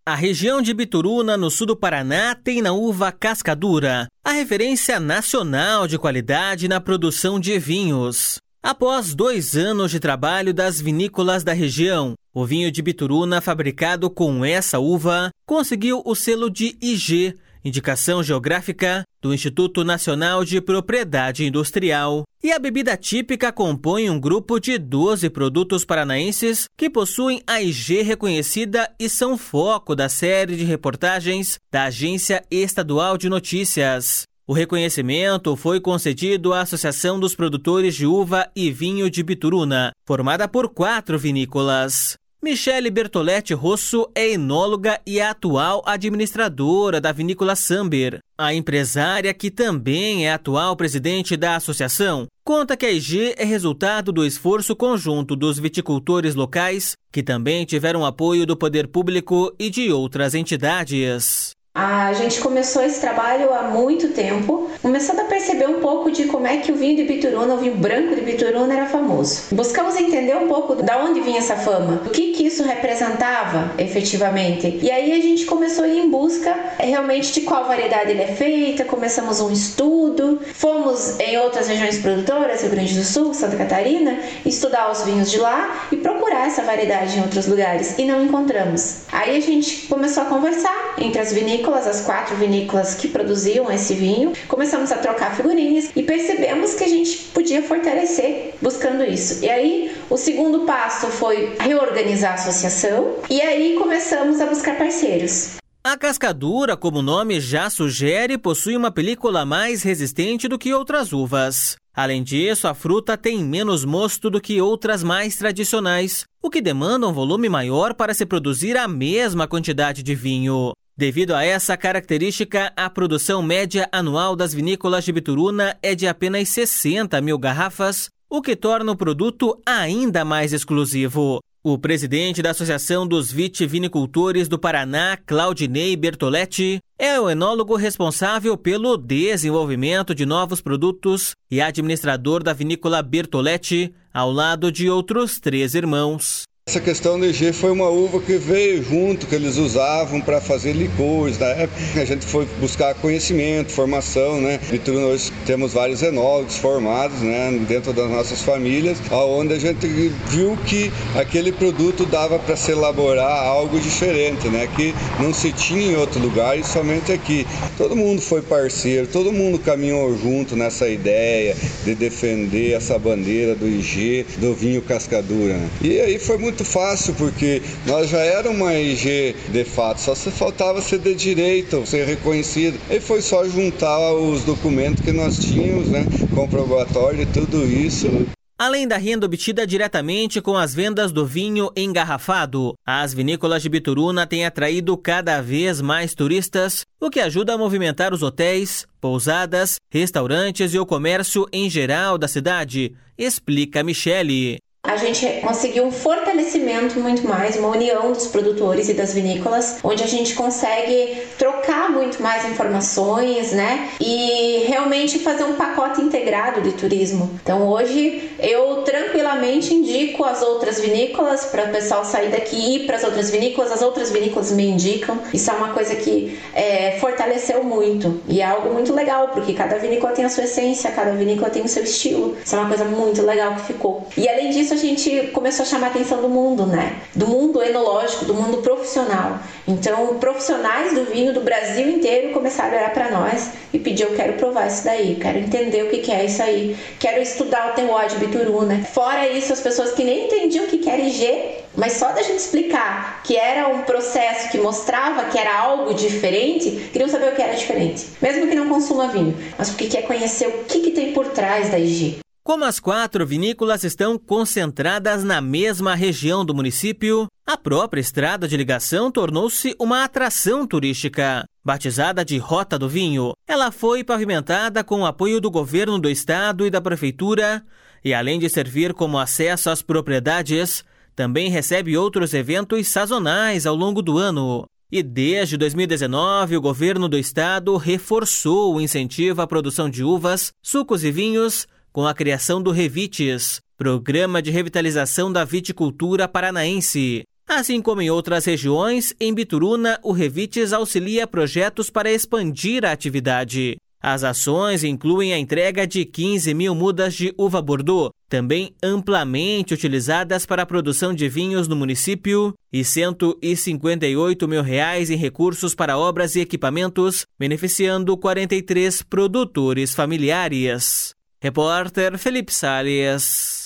A região de Bituruna, no sul do Paraná, tem na uva Cascadura, a referência nacional de qualidade na produção de vinhos. Após 2 anos de trabalho das vinícolas da região, o vinho de Bituruna, fabricado com essa uva, conseguiu o selo de IG, Indicação Geográfica, do Instituto Nacional de Propriedade Industrial. E a bebida típica compõe um grupo de 12 produtos paranaenses que possuem a IG reconhecida e são foco da série de reportagens da Agência Estadual de Notícias. O reconhecimento foi concedido à Associação dos Produtores de Uva e Vinho de Bituruna, formada por 4 vinícolas. Michele Bertoletti Rosso é enóloga e a atual administradora da vinícola Samber. A empresária, que também é atual presidente da associação, conta que a IG é resultado do esforço conjunto dos viticultores locais, que também tiveram apoio do poder público e de outras entidades. A gente começou esse trabalho há muito tempo, começando a perceber um pouco de como é que o vinho de Bituruna, o vinho branco de Bituruna, era famoso. Buscamos entender um pouco de onde vinha essa fama, o que isso representava efetivamente. E aí a gente começou a ir em busca realmente de qual variedade ele é feita, começamos um estudo, fomos em outras regiões produtoras, Rio Grande do Sul, Santa Catarina, estudar os vinhos de lá e procurar essa variedade em outros lugares, e não encontramos. Aí a gente começou a conversar entre as vinícolas, as 4 vinícolas que produziam esse vinho, começamos a trocar figurinhas e percebemos que a gente podia fortalecer buscando isso. E aí o segundo passo foi reorganizar a associação e aí começamos a buscar parceiros. A Cascadura, como o nome já sugere, possui uma película mais resistente do que outras uvas. Além disso, a fruta tem menos mosto do que outras mais tradicionais, o que demanda um volume maior para se produzir a mesma quantidade de vinho. Devido a essa característica, a produção média anual das vinícolas de Bituruna é de apenas 60 mil garrafas, o que torna o produto ainda mais exclusivo. O presidente da Associação dos Vitivinicultores do Paraná, Claudinei Bertoletti, é o enólogo responsável pelo desenvolvimento de novos produtos e administrador da vinícola Bertoletti, ao lado de outros 3 irmãos. Essa questão do IG foi uma uva que veio junto, que eles usavam para fazer licores. Na época a gente foi buscar conhecimento, formação, né? Bituruna, hoje temos vários enólogos formados, né, dentro das nossas famílias, onde a gente viu que aquele produto dava para se elaborar algo diferente, né, que não se tinha em outro lugar e somente aqui. Todo mundo foi parceiro, todo mundo caminhou junto nessa ideia de defender essa bandeira do IG, do vinho Cascadura, né? E aí foi muito fácil, porque nós já éramos uma IG de fato, só se faltava ser de direito, ser reconhecido. E foi só juntar os documentos que nós tínhamos, né, comprobatório de tudo isso. Além da renda obtida diretamente com as vendas do vinho engarrafado, as vinícolas de Bituruna têm atraído cada vez mais turistas, o que ajuda a movimentar os hotéis, pousadas, restaurantes e o comércio em geral da cidade, explica Michele. A gente conseguiu um fortalecimento muito mais, uma união dos produtores e das vinícolas, onde a gente consegue trocar muito mais informações, né? E realmente fazer um pacote integrado de turismo. Então hoje eu tranquilamente indico as outras vinícolas para o pessoal sair daqui e ir para as outras vinícolas me indicam. Isso é uma coisa que fortaleceu muito e é algo muito legal, porque cada vinícola tem a sua essência, cada vinícola tem o seu estilo. Isso é uma coisa muito legal que ficou. E além disso, a gente começou a chamar a atenção do mundo, né? Do mundo enológico, do mundo profissional. Então, profissionais do vinho do Brasil inteiro começaram a olhar para nós e pedir: eu quero provar isso daí, quero entender o que é isso aí, quero estudar o terroir de Bituruna. Fora isso, as pessoas que nem entendiam o que era IG, mas só da gente explicar que era um processo que mostrava que era algo diferente, queriam saber o que era diferente. Mesmo que não consuma vinho, mas porque quer conhecer o que tem por trás da IG. Como as 4 vinícolas estão concentradas na mesma região do município, a própria estrada de ligação tornou-se uma atração turística. Batizada de Rota do Vinho, ela foi pavimentada com o apoio do governo do estado e da prefeitura, e além de servir como acesso às propriedades, também recebe outros eventos sazonais ao longo do ano. E desde 2019, o governo do estado reforçou o incentivo à produção de uvas, sucos e vinhos, com a criação do Revites, Programa de Revitalização da Viticultura Paranaense. Assim como em outras regiões, em Bituruna, o Revites auxilia projetos para expandir a atividade. As ações incluem a entrega de 15 mil mudas de uva Bordeaux, também amplamente utilizadas para a produção de vinhos no município, e R$158 mil em recursos para obras e equipamentos, beneficiando 43 produtores familiares. Repórter Felipe Salles.